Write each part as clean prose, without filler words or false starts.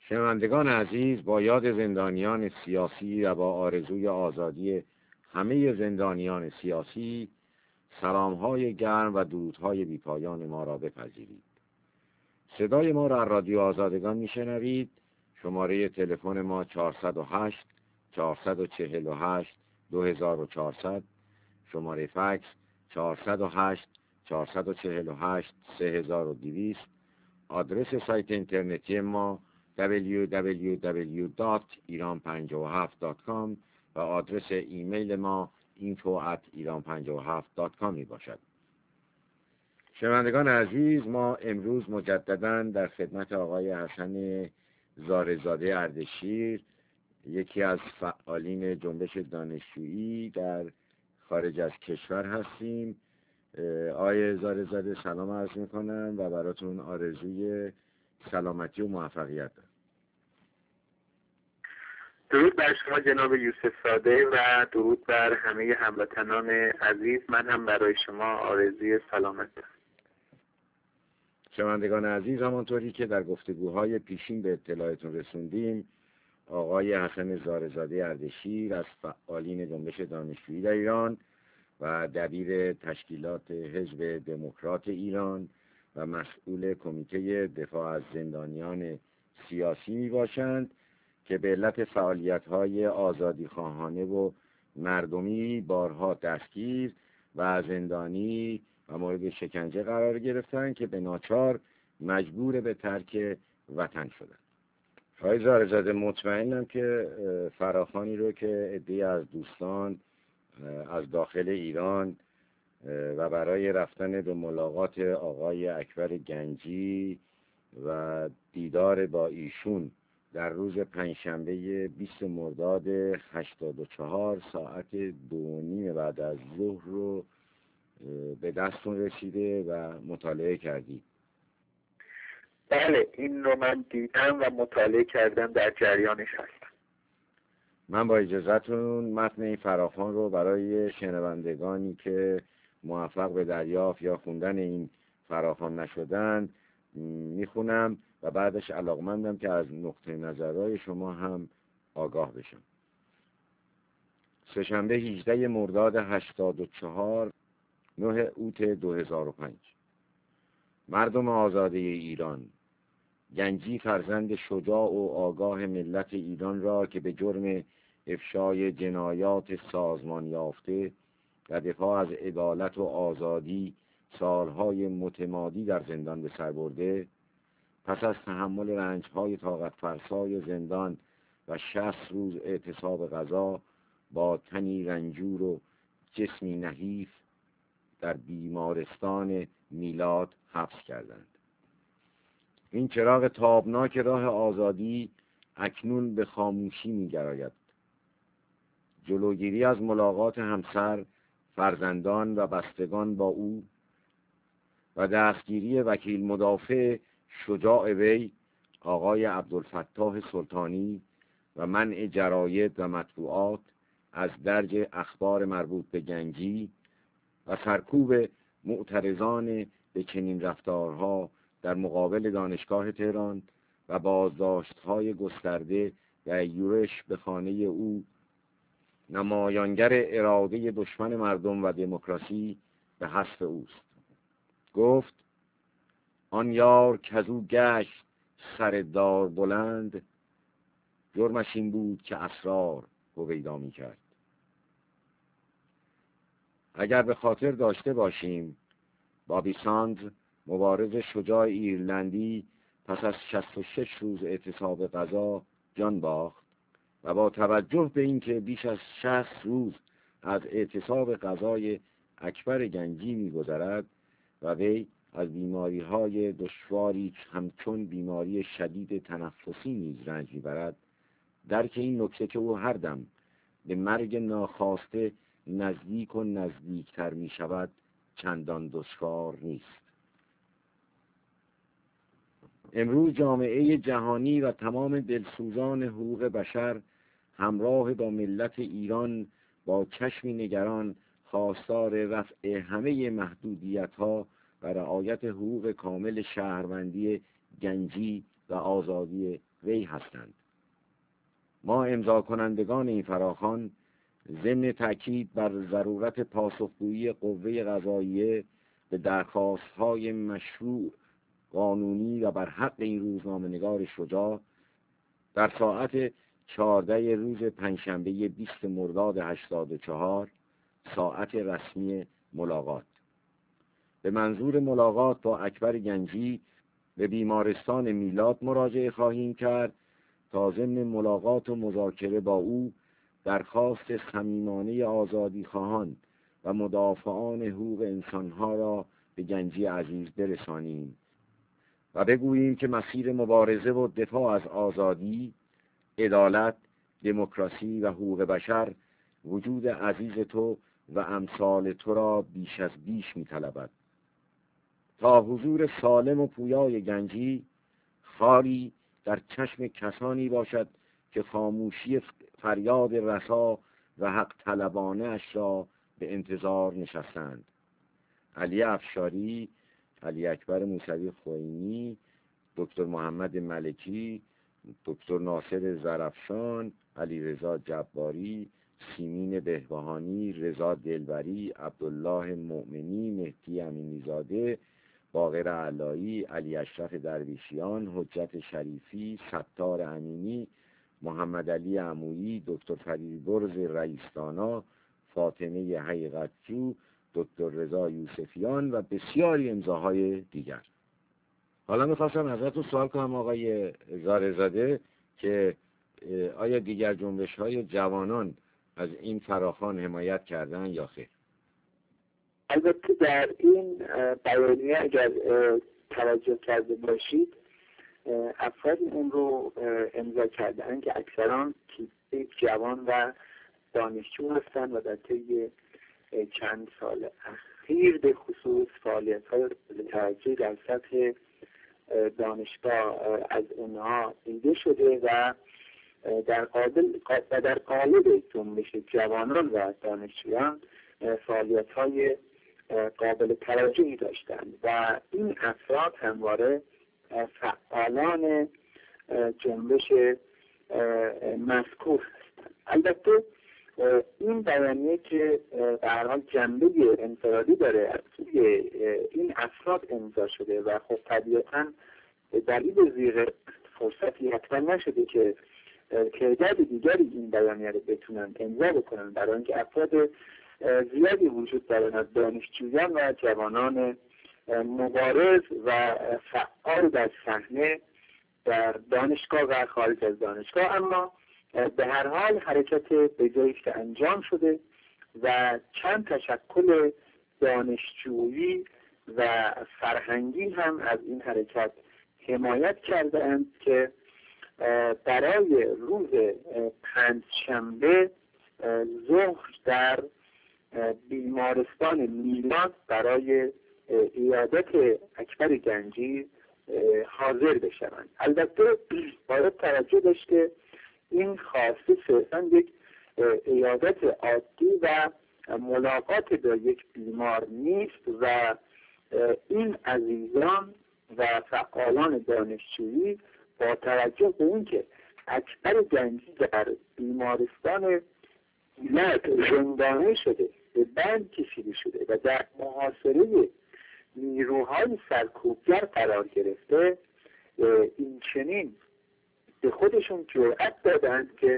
شنوندگان عزیز، با یاد زندانیان سیاسی و با آرزوی آزادی همه زندانیان سیاسی، سلام‌های گرم و درودهای بی‌پایان ما را بپذیرید. صدای ما را از رادیو آزادگان میشنوید. شماره تلفن ما 408 448 2400، شماره فکس 408 448 3200، آدرس سایت اینترنتی ما www.iran57.com و آدرس ایمیل ما info@iran57.com می باشد. شنوندگان عزیز، ما امروز مجدداً در خدمت آقای حسن زارزاده اردشیر، یکی از فعالین جنبش دانشجویی در خارج از کشور هستیم. آقای زارزاده سلام عرض میکنم و براتون آرزوی سلامتی و موفقیت دارم. درود بر شما جناب یوسف زاده و درود بر همه هموطنان عزیز. من هم برای شما آرزوی سلامت دارم. شنوندگان عزیز، همانطوری که در گفتگوهای پیشین به اطلاعتون رسوندیم، آقای حسن زارزاده اردشیر از فعالین جنبش دانشجویی در ایران و دبیر تشکیلات حزب دموکرات ایران و مسئول کمیته دفاع از زندانیان سیاسی می باشند که به علت فعالیت‌های آزادیخواهانه و مردمی بارها دستگیر و زندانی و مورد شکنجه قرار گرفتند که به ناچار مجبور به ترک وطن شدند. آقای زارزاده، مطمئنم که فراخوانی رو که عده‌ای از دوستان از داخل ایران و برای رفتن به ملاقات آقای اکبر گنجی و دیدار با ایشون در روز پنجشنبه 20 مرداد 84 ساعت 2:30 بعد از ظهر رو به دستون رسیده و مطالعه کردید. بله، این رو من دیدم و مطالعه کردم، در جریانش هستم. من با اجازهتون متن این فراخوان رو برای شنوندگانی که موفق به دریافت یا خوندن این فراخوان نشدن میخونم و بعدش علاقمندم که از نقطه نظرهای شما هم آگاه بشم. سه‌شنبه 18 مرداد 84، 9 اوت 2005. مردم آزاده ایران، گنجی فرزند شجاع و آگاه ملت ایران را که به جرم افشای جنایات سازمان یافته و دفاع از عدالت و آزادی سالهای متمادی در زندان به سر برده، پس از تحمل رنجهای طاقت فرسای زندان و 60 روز اعتصاب غذا با تنی رنجور و جسمی نحیف در بیمارستان میلاد حبس کردند. این چراغ تابناک راه آزادی اکنون به خاموشی می‌گراید. جلوگیری از ملاقات همسر، فرزندان و بستگان با او و دستگیری وکیل مدافع شجاع وی آقای عبدالفتاح سلطانی و منع جراید و مطبوعات از درج اخبار مربوط به گنجی و سرکوب معترضان به چنین رفتارها در مقابل دانشگاه تهران و بازداشت‌های گسترده و یورش به خانه او نمایانگر اراده دشمن مردم و دموکراسی به حسب اوست. گفت آن یار کزو گشت سر دار بلند، جرمش این بود که اسرار هویدا می کرد. اگر به خاطر داشته باشیم، بابی ساندز، مبارز شجاع ایرلندی، پس از 66 روز اعتصاب غذا جان باخت و با توجه به اینکه بیش از 60 روز از اعتصاب غذای اکبر گنجی می‌گذرد و وی از بیماری‌های دشواری همچون بیماری شدید تنفسی نیز رنج می‌برد، درک این نکته که او هر دم به مرگ ناخواسته نزدیک و نزدیکتر می‌شود چندان دشوار نیست. امروز جامعه جهانی و تمام دلسوزان حقوق بشر همراه با ملت ایران با چشمی نگران خواستار رفع همه محدودیت‌ها و رعایت حقوق کامل شهروندی گنجی و آزادی وی هستند. ما امضا کنندگان این فراخوان ضمن تأکید بر ضرورت پاسخگویی قوه قضاییه به درخواست‌های مشروع قانونی و بر حق این روزنامه‌نگار شجاع در ساعت 14 روز پنجشنبه 20 مرداد 84 ساعت رسمی ملاقات به منظور ملاقات با اکبر گنجی به بیمارستان میلاد مراجعه خواهیم کرد تا ضمن ملاقات و مذاکره با او درخواست صمیمانه آزادی خواهان و مدافعان حقوق انسانها را به گنجی عزیز برسانیم و بگوییم که مسیر مبارزه و دفاع از آزادی، عدالت، دموکراسی و حقوق بشر وجود عزیز تو و امثال تو را بیش از بیش می‌طلبد. تا حضور سالم و پویای گنجی خاری در چشم کسانی باشد که خاموشی فریاد رسا و حق طلبانه اش را به انتظار نشستند. علی افشاری، علی اکبر موسوی خوئینی، دکتر محمد ملکی، دکتر ناصر زرفشان، علی رضا جباری، سیمین بهبهانی، رضا دلبری، عبدالله مؤمنی، مهدی امینی‌زاده، باقر علایی، علی اشرف درویشیان، حجت شریفی، ستار امینی، محمد علی عمویی، دکتر فریدرز رئیس‌دانا، فاطمه حقیقتجو، دکتر رضا یوسفیان و بسیاری امضاهای دیگر. حالا میخواستم ازتون سوال کنم آقای زارزاده که آیا دیگر جنبش‌های جوانان از این فراخوان حمایت کردن یا خیر؟ البته در این بیانیه اگر توجه کرده باشید افراد اون رو امضا کردن که اکثرا جوان و دانشجو هستند و در طی چند سال اخیر به خصوص فعالیت‌های توجه در سطح دانشگاه از اونها دیده شده و در قالب جنبش جوانان و دانشجویان فعالیت‌های قابل توجهی داشتند و این افراد همواره فعالان جنبش مذکور هستند. البته این بیانیه که به هر حال جنبه انفرادی داره از سوی این افراد امضا شده و خب طبیعتاً دلیل زیر فرصتی حتما نشده که تعداد دیگری این بیانیه رو بتونن امضا بکنن، برای اینکه افراد زیادی وجود دارند، دانشجویان و جوانان مبارز و فعال در صحنه در دانشگاه و خارج از دانشگاه. اما به هر حال حرکت به جایی که انجام شده و چند تشکل دانشجویی و فرهنگی هم از این حرکت حمایت کردند که برای روز پنجشنبه ظهر در بیمارستان میلاد برای عیادت اکبر گنجی حاضر بشوند. البته باید توجه داشت که این خواسته صرفاً یک عیادت عادی و ملاقات با یک بیمار نیست و این عزیزان و فعالان دانشجویی با توجه به این که اکبر گنجی در بیمارستان میلاد زندانی شده، به بند کشیده شده و در محاصره نیروهای سرکوبگر قرار گرفته، این چنین به خودشون جرأت دادند که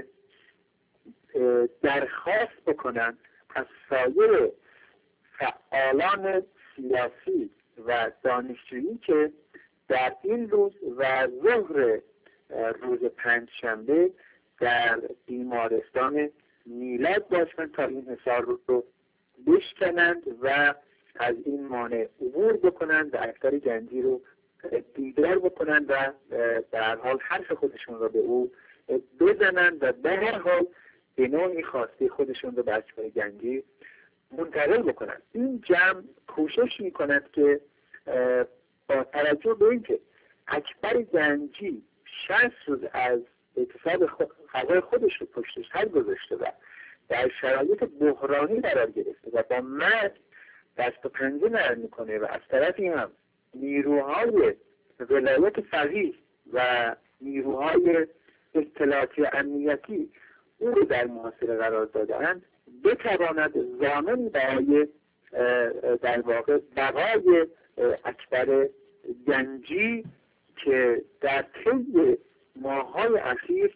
درخواست بکنند از سایر فعالان سیاسی و دانشجویی که در این روز و ظهر روز پنجشنبه در بیمارستان میلاد باشند تا این حصار رو بشکنند و از این مانع عبور بکنند و اکبر گنجی رو دیدار بکنند و به هر حال حرف خودشون رو به او بزنند و به هر حال به نوعی خواسته خودشون رو به اکبر گنجی منتقل بکنند. این جمع کوشش میکند که با توجه به اینکه اکبر گنجی 60 روز از اعتصاب غذای خودش رو پشت سر گذاشته و در شرایط بحرانی قرار گرفته و با مرگ دست و پنجه نرم میکنه و از طرفی هم نیروهای ولایت فقیه و نیروهای اطلاعاتی امنیتی او رو در محاصره قرار دادند بتواند ضامن برای در واقع بقای اکبر گنجی که در طی ماه‌های اخیر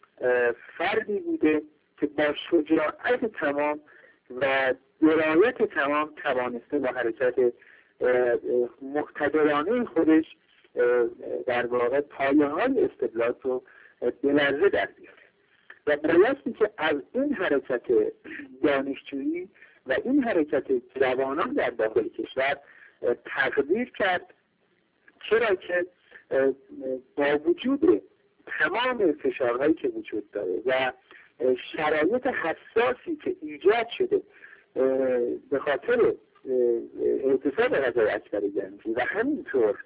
فردی بوده که با شجاعت تمام و درایت تمام توانسته با حرکت مقتدرانه خودش در واقع پایه‌های استبداد رو به لرزه در بیاره و بایستی که از این حرکت دانشجویی و این حرکت جوانان در داخل کشور تقدیر کرد، چرا که با وجود تمام فشارهایی که وجود داره و شرایط حساسی که ایجاد شده به خاطر اعتصاب غذای اکبر گنجی و همینطور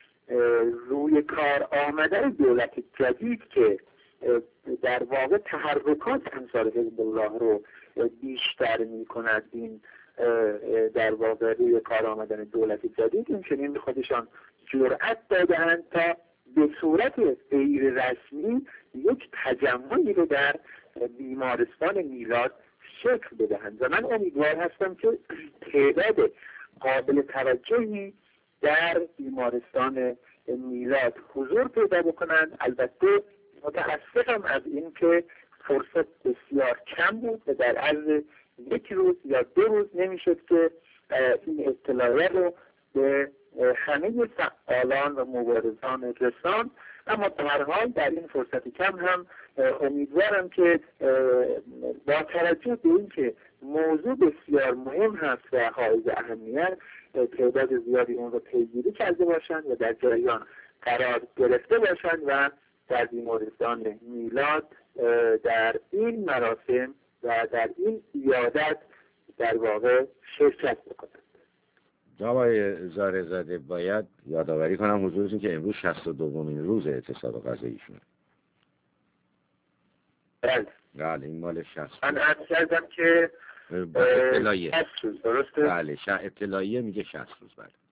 روی کار آمدن دولت جدید که در واقع تحرکات امثال حزب الله رو بیشتر می کند، این در واقع روی کار آمدن دولت جدید این چنین خودشان جرأت دادند تا به صورت غیر رسمی یک تجمعی رو در بیمارستان میلاد شکل بدهند و من امیدوار هستم که تعداد قابل توجهی در بیمارستان میلاد حضور پیدا بکنند. البته متاسفم از این که فرصت بسیار کم بود و در عرض یک روز یا 2 روز نمیشد که این اطلاعیه رو به همه فعالان و مبارزان رساند، اما به هر حال در این فرصت کم هم امیدوارم که با توجه به این که موضوع بسیار مهم هست و حائز اهمیت تعداد زیادی اون رو پیگیری کرده باشند و در جریان قرار گرفته باشند و در بیمارستان میلاد در این مراسم و در این عیادت در واقع شرکت بکنند. آقای زارزاده باید یادآوری کنم حضورتون که امروز 62مین روز اعتصاب غذاییشونه. بله این مال 60. من عرض کردم که اطلاعیه 60 روز درسته؟ بله اطلاعیه میگه 60 روز.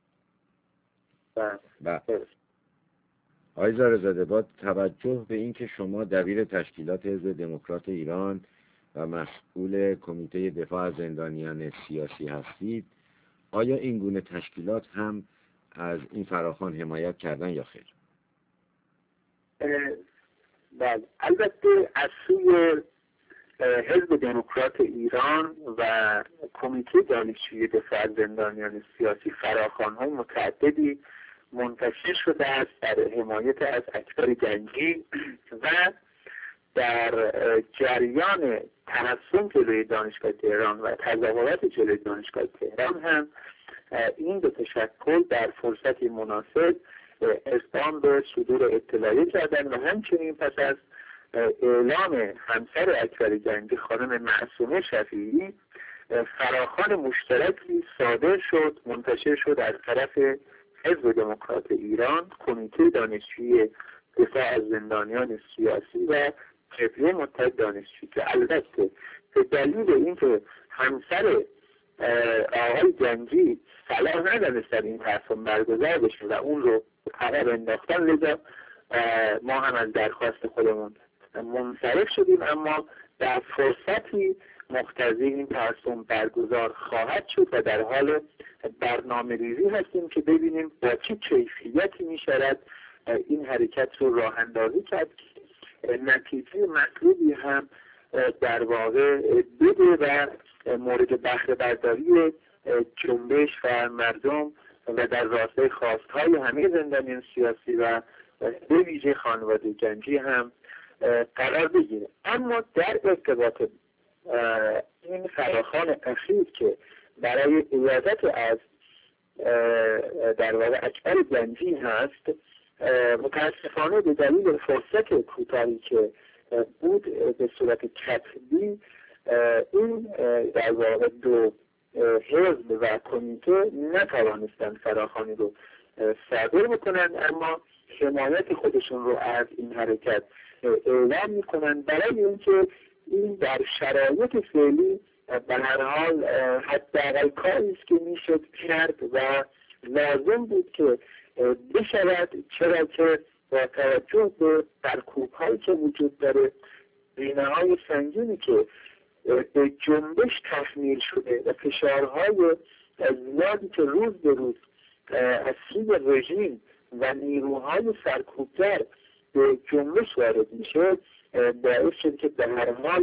بله. آقای زارزاده با توجه به این که شما دبیر تشکیلات حزب دموکرات ایران و مسئول کمیته دفاع از زندانیان سیاسی هستید، آیا این گونه تشکیلات هم از این فراخوان حمایت کردن یا خیر؟ بله البته از سوی حزب دموکرات ایران و کمیته دانشجویی دفاع از زندانیان سیاسی فراخوان‌های متعددی منتشر شده است در حمایت از اکبر گنجی و در جریان تحصن جلوی دانشگاه تهران و تظاهرات جلوی دانشگاه تهران هم این به تشکل در فرصتی مناسب اقدام به صدور اطلاعیه کردن و همچنین پس از اعلام همسر اکبر گنجی خانم معصومه شفیعی فراخوان مشترکی صادر شد، منتشر شد از طرف حزب دموکرات ایران، کمیته دانشجویی دفاع از زندانیان سیاسی و جبهه متحد دانشجویی که البته به دلیل اینکه همسر آقای گنجی صلاح ندانستن این مراسم برگزار بشه و اون رو عقب انداختن، لذا ما هم از درخواست خودمون منصرف شدیم، اما در فرصتی مقتضی این مراسم برگزار خواهد شد و در حال برنامه ریزی هستیم که ببینیم با چه کیفیتی می شود این حرکت رو راه اندازی کرد که نتیجه مطلوبی هم در واقع بده و مورد بهره برداری جنبش و مردم و در راستای خواستهای همه زندانیان سیاسی و به ویژه خانواده گنجی هم قرار بگیره. اما در ارتباط این فراخوان اخیر که برای عیادت از در واقع اکبر گنجی هست، متاسفانه به دلیل فرصت کوتاهی که بود به صورت کتبی این در واقع 2 حزب و کمیته نتوانستند فراخوانی رو صادر بکنند، اما حمایت خودشون رو از این حرکت اعلام میکنند برای اینکه این در شرایط فعلی به هر حال حداقل کاری است که میشد کرد و لازم بود که بشود، چرا که با توجه به سرکوب‌هایی که وجود داره، زینه‌های سنگینی که به جنبش تحمیل شده و فشارهای زیادی که روز به روز از سوی رژیم و نیروهای سرکوبگر به جنبش وارد میشه، باعث شد که در هر حال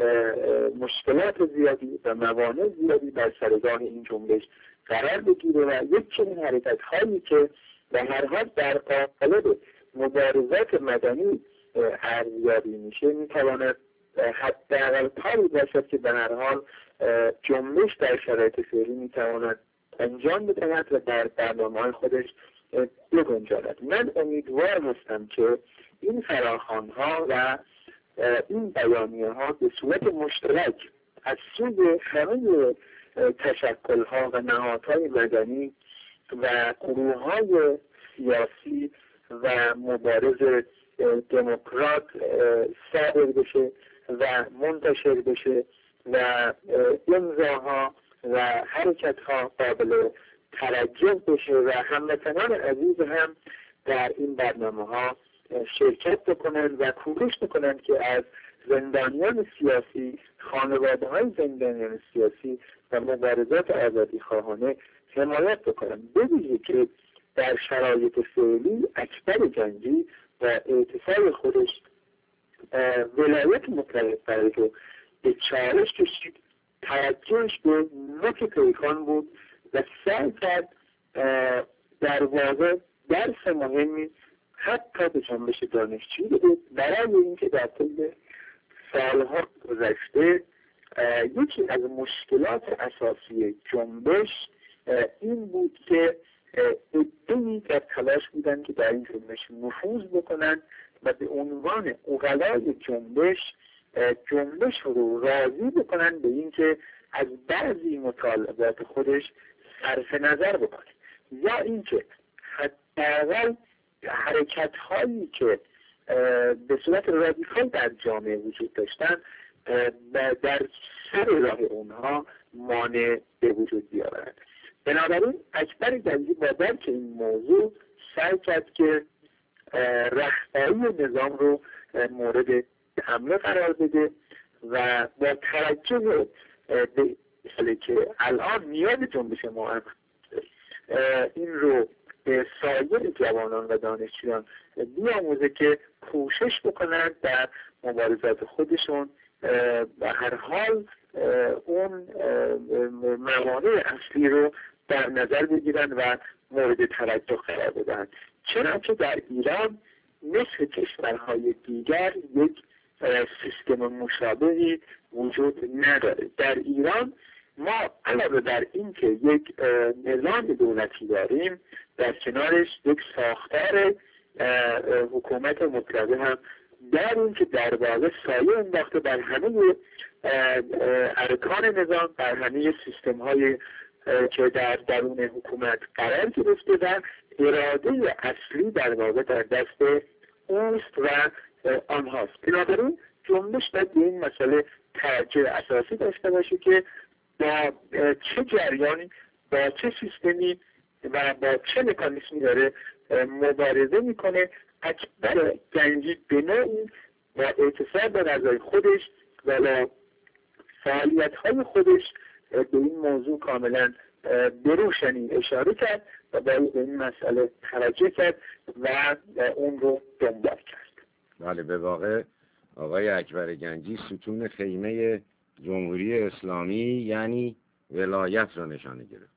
مشکلات زیادی و موانع زیادی در سرگاه این جنبش قرار بگیره و یک چنین حرکت هایی که در هر حال در قالب مبارزات مدنی ارزیابی میشه میتواند حداقل کاری باشد که در هر حال جنبش در شرایط فعلی میتواند انجام بدهد و در برنامه‌های خودش بگنجاند. من امیدوار هستم که این فراخوان‌ها و این بیانیه‌ها به صورت مشترک از سوی همه تشکل‌ها و نهادهای مدنی و گروه‌های سیاسی و مبارز دموکرات صادر بشه و منتشر بشه و امضاها و حرکت‌ها قابل توجه بشه و هموطنان عزیز هم در این برنامه‌ها شرکت بکنند و کوشش بکنند که از زندانیان سیاسی، خانواده‌های زندانیان سیاسی و مبارزات آزادی خواهانه حمایت بکنند. ببینید که در شرایط فعلی اکبر گنجی و اعتصاب خودش ولایت مطلق رو به چالش کشید، توجهش به نوک پیکان بود و سعی کرد در واقع درس مهمی حتی به جنبش دانشجویی بده، برای اینکه در طول سالها گذشته یکی از مشکلات اساسی جنبش این بود که عده‌ای در تلاش بودند که در این جنبش نفوذ بکنند و به عنوان عقلای جنبش رو راضی بکنند به اینکه از بعضی مطالبات خودش صرف نظر بکنه، یا اینکه حداقل حرکت هایی که به صورت رادیکال در جامعه وجود داشتن در سر راه اونها مانع به وجود بیاورد. بنابراین اکبر گنجی با درک این موضوع سعی کرد که رهبری نظام رو مورد حمله قرار بده و با توجه به مسئله که الان نیاز جنبش ما این رو به سایر جوانان و دانشجویان بیاموزه که کوشش بکنند در مبارزات خودشون و هر حال اون موانع اصلی رو در نظر بگیرن و مورد توجه قرار بدن. چنانچه در ایران مثل کشورهای دیگر یک سیستم مشابهی وجود نداره. در ایران ما علاوه بر این که یک نظام دولتی داریم، در کنارش یک ساختار حکومت مطلقه هم داریم که در واقع سایه انداخته بر همه ارکان نظام، بر همه سیستم های که در درون حکومت قرار گرفته و اراده اصلی در واقع در دست اوست و آنهاست. بنابراین جنبش باید به این مسئله توجه اساسی داشته باشه که با چه جریانی، با چه سیستمی و با چه مکانیزمی داره مبارزه میکنه. اکبر گنجی به نوعی با اعتصاب به نظر خودش و با فعالیت‌های خودش به این موضوع کاملا بروشنی اشاره کرد و به این مسئله توجه کرد و اون رو دنبال کرد. بله، به واقع آقای اکبر گنجی ستون خیمه جمهوری اسلامی یعنی ولایت را نشانه گرفت.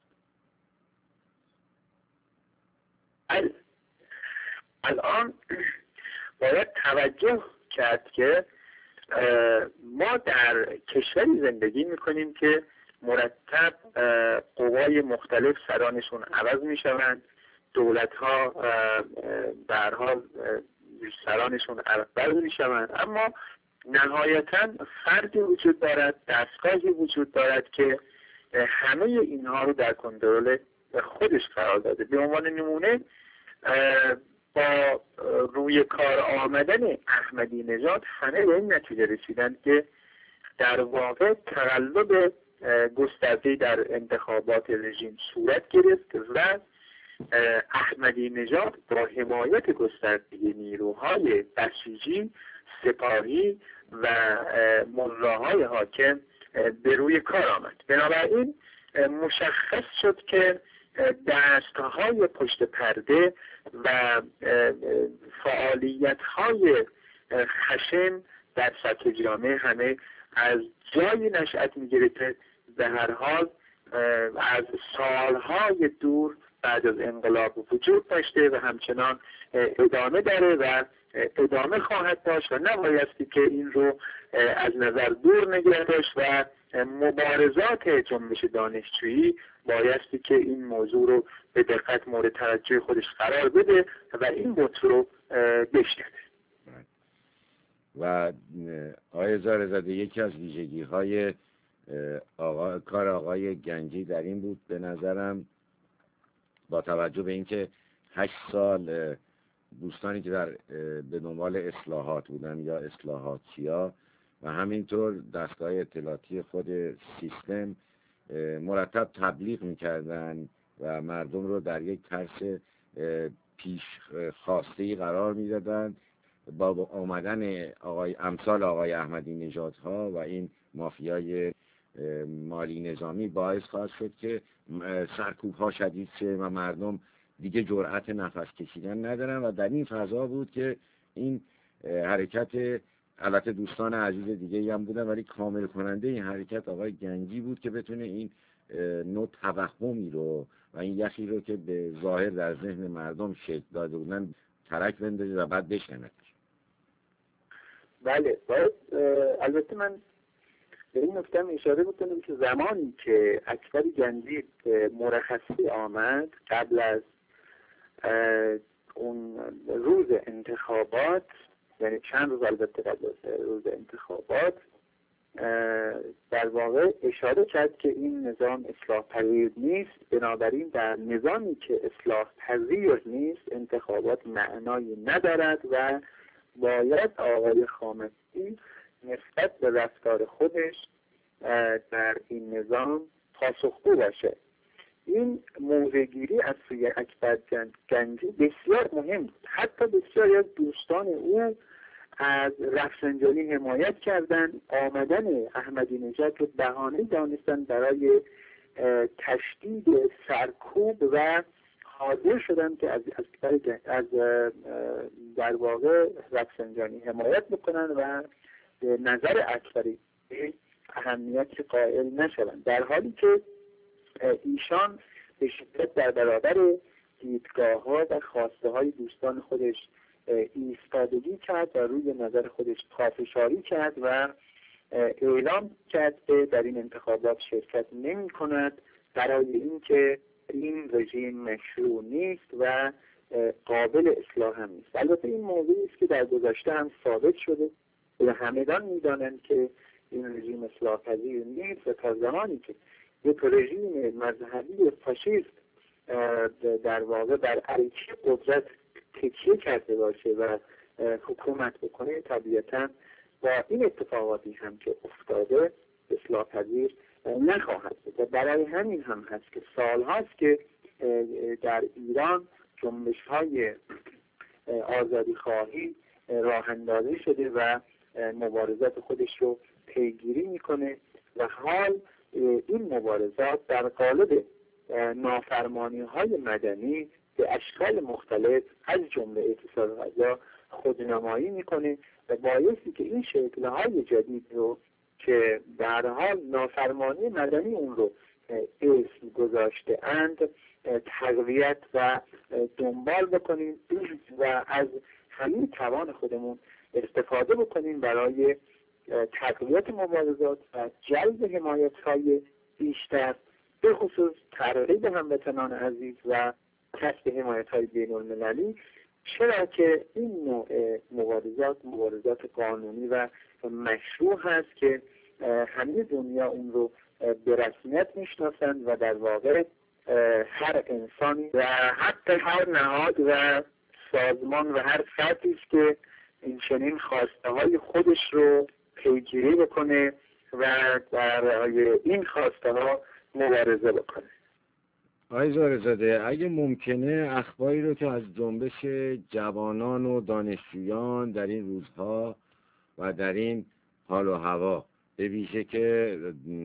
الان باید توجه کرد که ما در کشوری زندگی میکنیم که مرتب قوای مختلف سرانشون عوض میشوند، دولت ها به هر حال سرانشون عوض میشوند، اما نهایتا فردی وجود دارد، دستگاهی وجود دارد که همه اینها رو در کنترل خودش قرار داده. به عنوان نمونه با روی کار آمدن احمدی نژاد همه به این نتیجه رسیدند که در واقع تقلب گسترده‌ای در انتخابات رژیم صورت گرفت و احمدی نژاد با حمایت گسترده نیروهای بسیجی، سپاهی و ملاهای حاکم به روی کار آمد. بنابراین مشخص شد که دستهای پشت پرده و فعالیت‌های خشن در سطح جامعه همه از جایی نشأت می‌گرفته به هر حال از سالهای دور بعد از انقلاب وجود داشته و همچنان ادامه داره و ادامه خواهد داشت و نبایستی که این رو از نظر دور نگه داشت و مبارزات جنبش دانشجویی بایستی که این موضوع رو به دقت مورد توجه خودش قرار بده و این بطر رو بشکنه. و آقای زارزاده یکی از ویژگی‌های کار آقای گنجی در این بود به نظرم، با توجه به اینکه 8 سال دوستانی که به دنبال اصلاحات بودن یا اصلاحاتچیا و همینطور دستگاه اطلاعاتی خود سیستم مرتب تبلیغ میکردن و مردم رو در یک ترس پیش خواسته قرار میدادن. با آمدن امثال آقای احمدی نژادها و این مافیای مالی نظامی باعث خواهد شد که سرکوب ها شدید شه و مردم دیگه جرأت نفس کشیدن ندارن و در این فضا بود که این حرکت، البته دوستان عزیز دیگه هم بودن ولی کامل کننده این حرکت آقای گنجی بود که بتونه این نوع توهمی رو و این یخی رو که به ظاهر در ذهن مردم شکل داده بودن ترک بندازه و بعد بشکنه. بله، باید البته من به این نکته اشاره بکنم که زمانی که اکبر گنجی مرخصی آمد قبل از اون روز انتخابات، یعنی چند روز البته قبل از روز انتخابات، در واقع اشاره کرد که این نظام اصلاح پذیر نیست، بنابراین در نظامی که اصلاح پذیر نیست انتخابات معنایی ندارد و باید آقای خامنه‌ای نسبت به رفتار خودش در این نظام پاسخگو باشه. این موضع‌گیری از سوی اکبر گنجی بسیار مهم بود. حتی بسیاری از دوستان او از رفسنجانی حمایت کردند. آمدن احمدی نژاد رو بهانه دانستن برای تشدید سرکوب و حاضر شدن که از در واقع رفسنجانی حمایت بکنن و به نظر اکبری اهمیت قائل نشوند، در حالی که ایشان به شدت در برابر دیدگاه ها و خواسته های دوستان خودش ایستادگی کرد و روی نظر خودش پافشاری کرد و اعلام کرد که در این انتخابات شرکت نمی کند برای اینکه این رژیم مشروع نیست و قابل اصلاح هم نیست. البته این موضوعی است که در گذشته هم ثابت شده و همگان می‌دانند که این رژیم اصلاح پذیر نیست و تا زمانی که یک رژیم مذهبی فاشیست در واقع بر عریشه قدرت تکیه کرده باشه و حکومت بکنه، طبیعتاً با این اتفاقاتی هم که افتاده اصلاح پذیر نخواهد بود. و برای همین هم هست که سالهاست که در ایران جنبش‌های آزادی خواهی راه اندازی شده و مبارزات خودش رو پیگیری میکنه و حال این مبارزات در قالب نافرمانی‌های مدنی به اشکال مختلف از جمله اعتصاب غذا خودنمایی میکنه و بایستی که این شکل‌های جدید رو که در حال نافرمانی مدنی اون رو اسم گذاشته اند تقویت و دنبال بکنیم و از همین توان خودمون استفاده بکنیم برای تقویت مبارزات و جلب حمایت‌های بیشتر، به خصوص ترغیب هموطنان عزیز و کسب حمایت‌های بین‌المللی، چرا که این نوع مبارزات قانونی و مشروع هست که همه دنیا اون رو به رسمیت میشناسند و در واقع هر انسانی و حتی هر نهاد و سازمان و هر فردی است که این چنین خواسته های خودش رو پیگیری بکنه و برای این خواسته ها مبارزه بکنه. آقای زارزاده، اگه ممکنه اخباری رو که از جنبش جوانان و دانشجویان در این روزها و در این حال و هوا، به ویژه که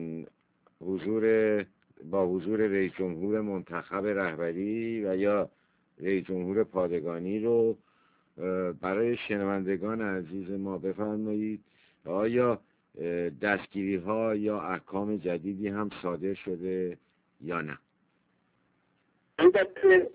با حضور رئیس جمهور منتخب رهبری و یا رئیس جمهور پادگانی رو برای شنوندگان عزیز ما بفرمایید. آیا دستگیری ها یا احکام جدیدی هم صادر شده یا نه؟ البته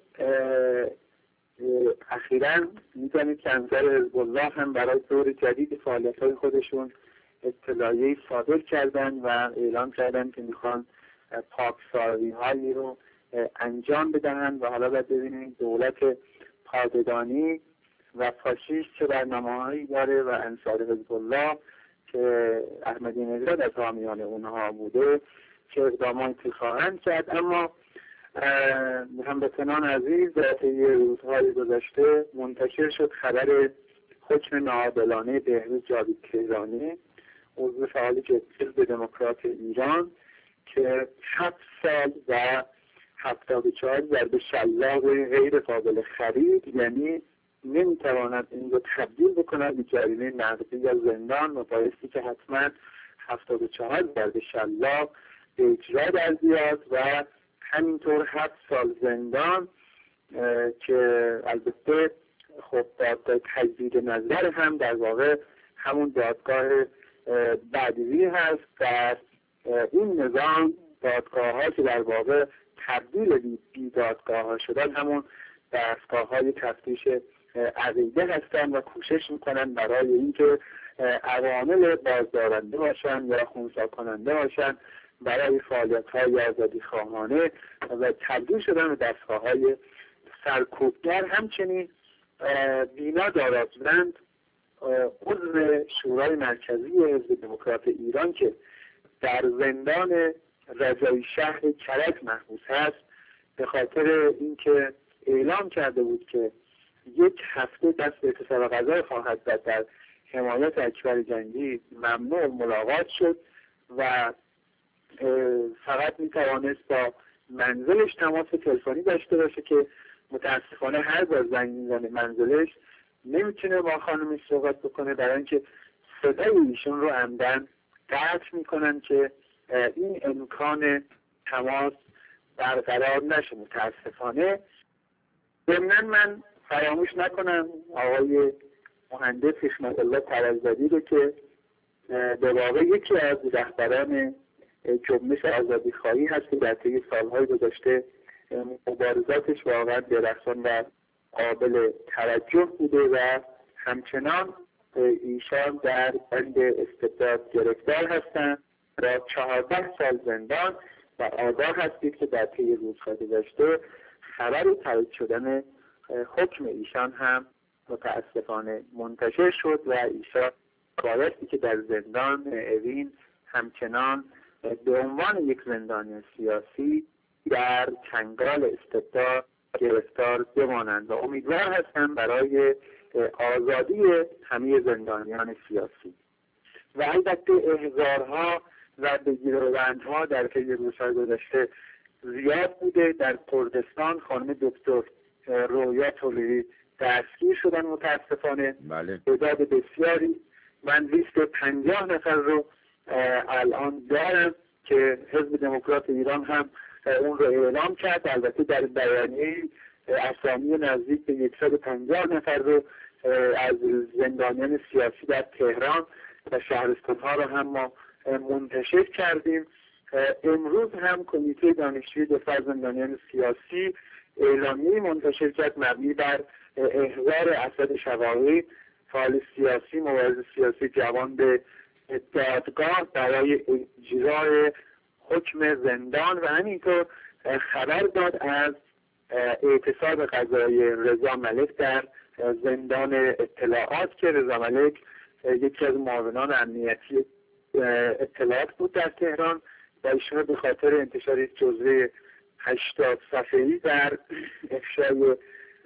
اخیراً می‌دانید که انصار حزب الله هم برای دور جدید فعالیت‌های خودشون اطلاعیه‌ای صادر کردن و اعلام کردن که میخوان پاکسازی‌هایی رو انجام بدهند و حالا باید ببینیم دولت پادگانی و فاشیست چه برنامه‌هایی داره و انصار حزب الله که احمدی نژاد از حامیان اونها بوده چه اقداماتی خواهند کرد. اما هموطنان عزیز، در طی روزهای گذشته منتشر شد خبر حکم ناعادلانه بهروز جاوید تهرانی، عضو فعال حزب دموکرات ایران، که 7 سال و 74 ضرب شلاق غیر قابل خرید، یعنی نمیتواند این رو تبدیل بکند به جریمه نقدی یا زندان و بایستی که حتما 74 ضرب شلاق به اجرا در بیاد و همینطور 7 سال زندان، که البته خب دادگاه تجدید نظر هم در واقع همون دادگاه بعدی هست. در این نظام دادگاه ها که در واقع تبدیل بی دادگاه ها شدن همون دستگاه های تفتیش عقیده هستن و کوشش میکنن برای اینکه عوامل بازدارنده باشن یا خنثی کننده باشن برای فعالیت‌های آزادی خواهانه و تبدیل شدن به دستگاه‌های سرکوبگر. همچنین بینا دارازوند، عضو شورای مرکزی حزب دموکرات ایران که در زندان رجایی شهر کرج محبوس هست، به خاطر اینکه اعلام کرده بود که 1 هفته دست به اعتصاب غذا خواهد زد در حمایت اکبر جنگی، ممنوع ملاقات شد و فقط میتوانست با منزلش تماس تلفنی داشته باشه که متاسفانه هر بار زنگ میزنه منزلش نمیتونه با خانمش صحبت بکنه، برای اینکه صدای ایشون رو عمدن قطع میکنن که این امکان تماس برقرار نشه. متاسفانه ضمناً من فراموش نکنم آقای مهندس حشمت الله طرززادی رو که به واقع یکی از رهبران جنبش آزادی خواهی هست که در طی سالهای گذشته مبارزاتش واقعا درخشان و قابل توجه بوده و همچنان ایشان در بند استبداد گرفتار هستند و 14 سال زندان و آگاه هستید که در طی روزهای گذشته خبر تایید شدن حکم ایشان هم متاسفانه منتشر شد و ایشان بایستی که در زندان اوین همچنان به عنوان یک زندانی سیاسی در چنگال استبداد گرفتار بمانند و امیدوار هستم برای آزادی همه زندانیان سیاسی. و البته احضارها و بگیره‌وبندها در طی روزهای گذشته زیاد بوده. در کردستان خانم دکتر رویا تولیدی دستگیر شدن متاسفانه. بله. تعداد بسیاری، من لیست 50 نفر رو الان دارم که حزب دموکرات ایران هم اون رو اعلام کرد. البته در بیانیه اسامی نزدیک به 150 نفر رو از زندانیان سیاسی در تهران و شهرستان‌ها رو هم ما منتشر کردیم. امروز هم کمیته دانشجوی دفاع زندانیان سیاسی اعلامیه منتشر کرد مبنی بر احضار اسد شواقی، فعال سیاسی، مبارز سیاسی جوان به دادگاه برای اجرای حکم زندان و همینطور خبر داد از اعتصاب قضایی رضا ملک در زندان اطلاعات که رضا ملک یکی از معاونان امنیتی اطلاعات بود در تهران و ایشون به خاطر انتشار جزوه 80 صفحه‌ای در افشای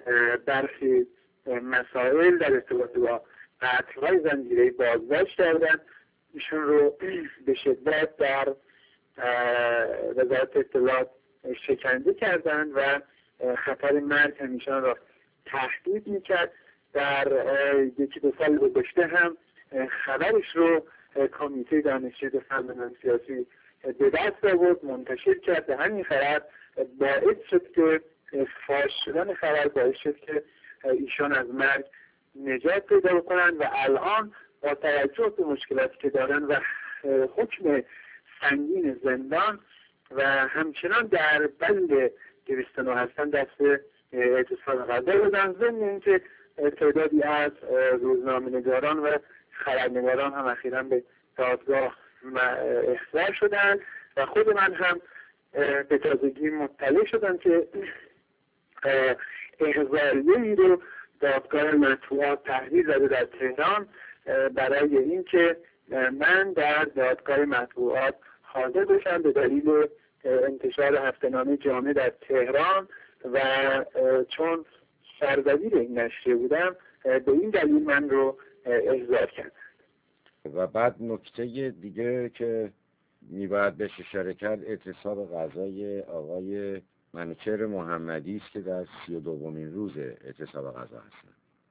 برخی مسائل در ارتباط با قتل‌های زنجیره‌ای بازداشت کردن. ایشون رو به شدت در وزارت اطلاعات شکنجه کردند و خطر مرگ همیشان را تهدید میکرد. در 1-2 سال گذشته هم خبرش رو کمیته دانشجوی فن سیاسی به دست آورد، منتشر کرد. به همین خبر باعث شد که فاش شدن خبر باعث شد که ایشان از مرگ نجات پیدا کنند و الان با توجه به مشکلاتی که دارن و حکم سنگین زندان و همچنان در بند 209 هستن دست اعتصاب غذا بودن. ضمن اینکه تعدادی از روزنامه‌نگاران و خبرنگاران هم اخیراً به دادگاه احضار شدن و خود من هم به تازگی مطلع شدم که احضاریه‌ای رو دادگاه مطبوعات تحویل داده در تهران برای اینکه من در دادگاه مطبوعات حاضر بشم به دلیل انتشار هفته‌نامه جامع در تهران و چون سردبیر این نشریه بودم به این دلیل من رو احضار کردن. و بعد نکته دیگه که میباید بهش اشاره کرد اعتصاب غذای آقای منوچهر محمدی است که در 32مین روز اعتصاب غذا هستن.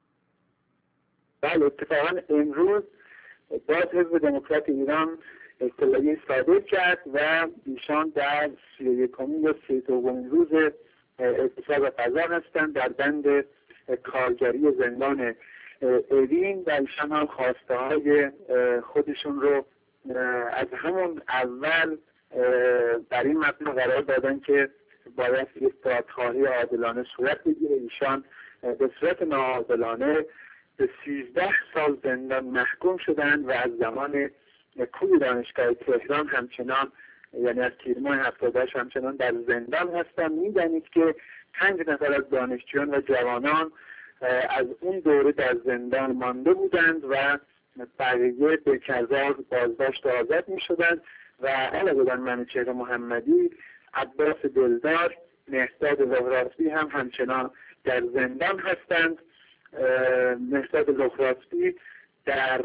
بله، اتفاقا امروز باز حزب دموکرات ایران اطلاعیه صادر کرد و ایشان در 31مین یا 32مین روز اعتصاب غذا هستند در بند کارگری زندان اوین و ایشان هم خواسته های خودشون رو از همون اول در این مبنا قرار دادن که باید یک دادخواهی عادلانه صورت بگیره. ایشان به صورت ناعادلانه به 13 سال زندان محکوم شدند و از زمان کوی دانشگاه تهران همچنان، یعنی از تیر ماه 78 همچنان در زندان هستند. میدانید که 5 نفر از دانشجویان و جوانان از اون دوره در زندان مانده بودند و بقیه به کردار بازداشت آزاد می شدند و علاوه بر منوچهر محمدی، عباس دلدار، مهرداد لهراسبی هم همچنان در زندان هستند. مهرداد لهراسبی در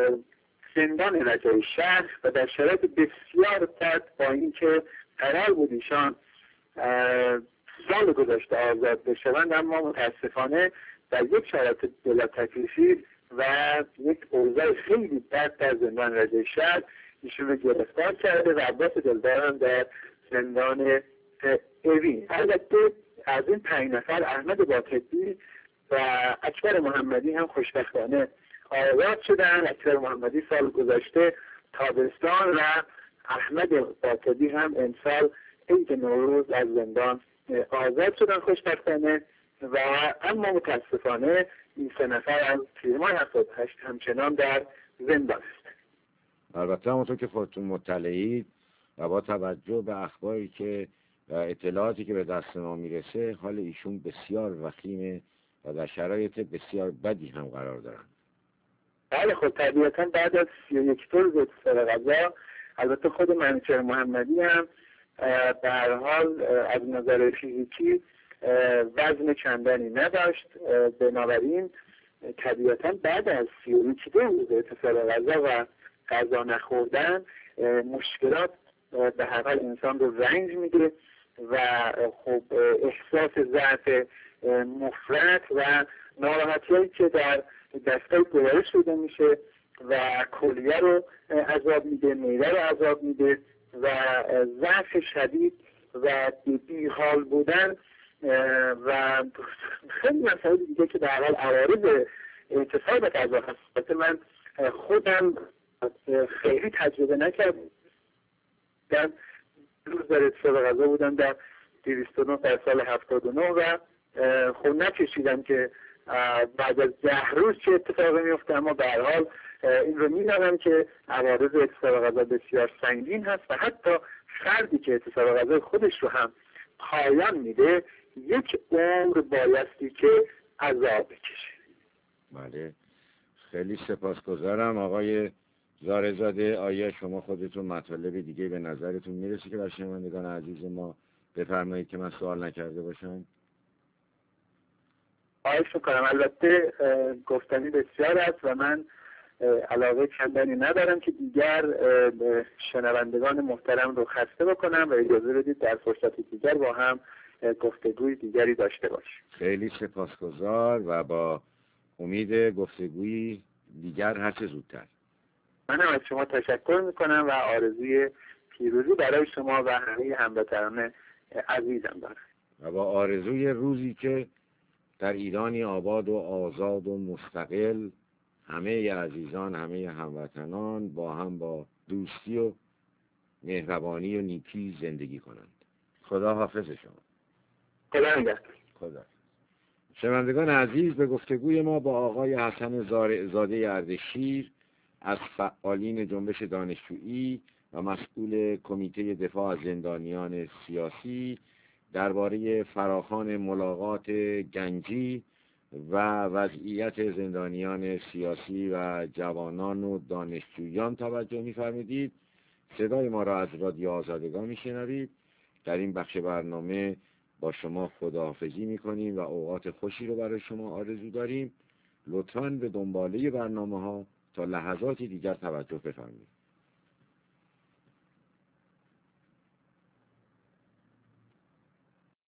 زندان رجای شهر و در شرایط بسیار بد، با اینکه قرار بود ایشان سال گذشته آزاد بشوند، اما متاسفانه در یک شرایط بلا تکلیفی و یک اوضاع خیلی بد در زندان رجای شهر ایشون رو گرفتار کرده و عباس دلدار هم در زندان اوین. البته از این 5 نفر احمد باطبی و اکبر محمدی هم خوشبختانه آزاد شدن. اکبر محمدی سال گذشته تابستان و احمد باطبی هم امسال عید نوروز از زندان آزاد شدن خوشبختانه و اما متاسفانه این 3 نفر از تیر ماه 78 همچنان در زندان است. البته همونطور که خودتون مطلعید و با توجه به اخباری که و اطلاعاتی که به دست ما میرسه، حال ایشون بسیار وخیمه و در شرایط بسیار بدی هم قرار دارن. بله خب طبیعتا بعد از 31 روز اعتصاب غذا، البته خود منوچهر محمدی هم به هر حال از نظر فیزیکی وزن چندانی نداشت، بنابراین طبیعتا بعد از 31 روز اعتصاب غذا و غذا نخوردن مشکلات به هر حال انسان رو رنج میده و خب احساس ضعف مفرط و ناراحتی‌هایی که در دستگاه گوارش شده میشه و کلیه رو عذاب میده، معده رو عذاب میده و ضعف شدید و بی‌حال بودن و خیلی مسائل دیگه که در حال عوارض اعتصاب غذا هست. من خودم خیلی تجربه نکردم، روز در اعتصاب غذا بودم در 209 در سال 79 و خب نکشیدم که بعد از 10 روز چه اتفاقی میفته، اما به هر حال این رو میدانم که عوارض اعتصاب غذا بسیار سنگین هست و حتی فردی که اعتصاب غذا خودش رو هم پایان میده یک عمر بایستی که عذاب بکشه. بله، خیلی سپاسگزارم آقای زارزاده. آیا شما خودتون مطالب دیگه به نظرتون میرسه که برای شنوندگان عزیز ما بفرمایید که من سوال نکرده باشم؟ خواهش میکنم. البته گفتنی بسیار است و من علاقه چندانی ندارم که دیگر شنوندگان محترم رو خسته بکنم و اجازه بدید در فرصت دیگر با هم گفتگوی دیگری داشته باشیم. خیلی سپاسگزار و با امید گفتگوی دیگر هر چه زودتر. منم از شما تشکر میکنم و آرزوی پیروزی برای شما و همه هموطنان عزیزم دارم و با آرزوی روزی که در ایرانی آباد و آزاد و مستقل همه عزیزان، همه هموطنان با هم با دوستی و مهربانی و نیکی زندگی کنند. خدا حافظ شما. خدا نگهدار. خدا. شنوندگان عزیز، به گفتگوی ما با آقای حسن زاده اردشیر از فعالین جنبش دانشجویی و مسئول کمیته دفاع از زندانیان سیاسی درباره فراخوان ملاقات گنجی و وضعیت زندانیان سیاسی و جوانان و دانشجویان توجه می‌فرمایید. صدای ما را از رادیو آزادگان می‌شنوید. در این بخش برنامه با شما خداحافظی می‌کنیم و اوقات خوشی رو برای شما آرزو داریم. لطفاً به دنباله برنامه‌ها تا لحظاتی دیگر توجه بفرمایید.